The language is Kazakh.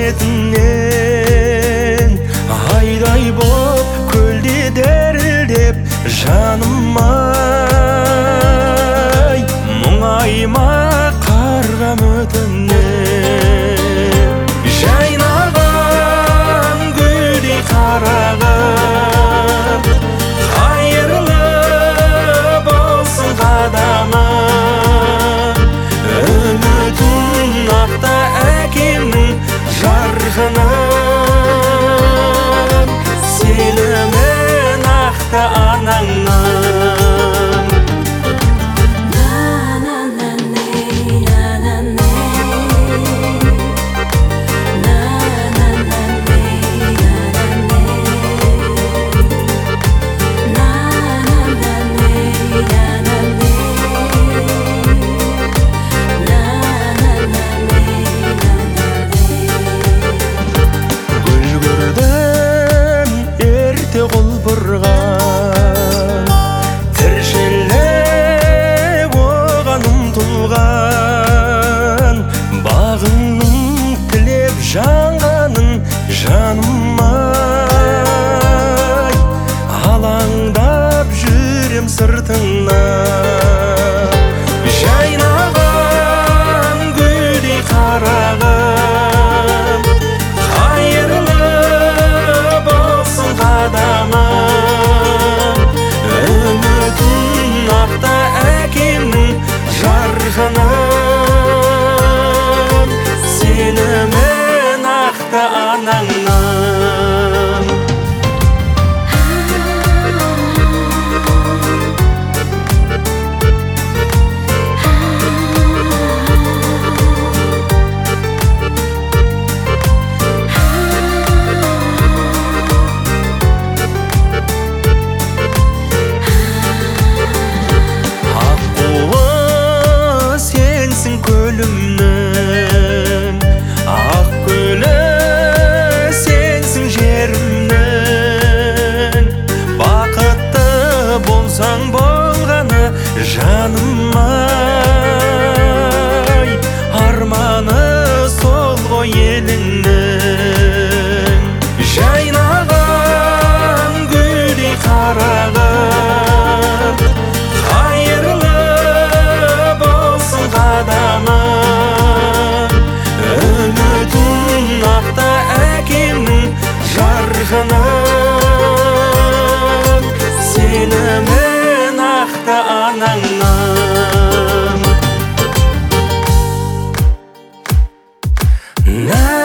бетінен айдай боп көлде дірілдеп жаным ай мұңайма қарғам өтінен жайнаған гүлдей қарағым қайырлы болсын қадамым үмітін ақта әкемнің жарқыным сенімін ақта анаңның құлпырған тіршілік оған ұмтылған бағыңның тілеп жанғанын жаным ай алаңдап жүрем сыртыңа жайнаған гүлдей қарағым қайырлы болсын қадамым үмітін ақта әкемнің жарқыным сенімін ақта анаңның көлімнің ақ гүлі сенсің жерімнің бақытты болсаң болғаны жаным ай арманы сол ғой еліңнің жайнаған гүлдей қарағым қайырлы болсын қадамым үмітін ақта әкемнің жарқыным сенімін ақта анаңның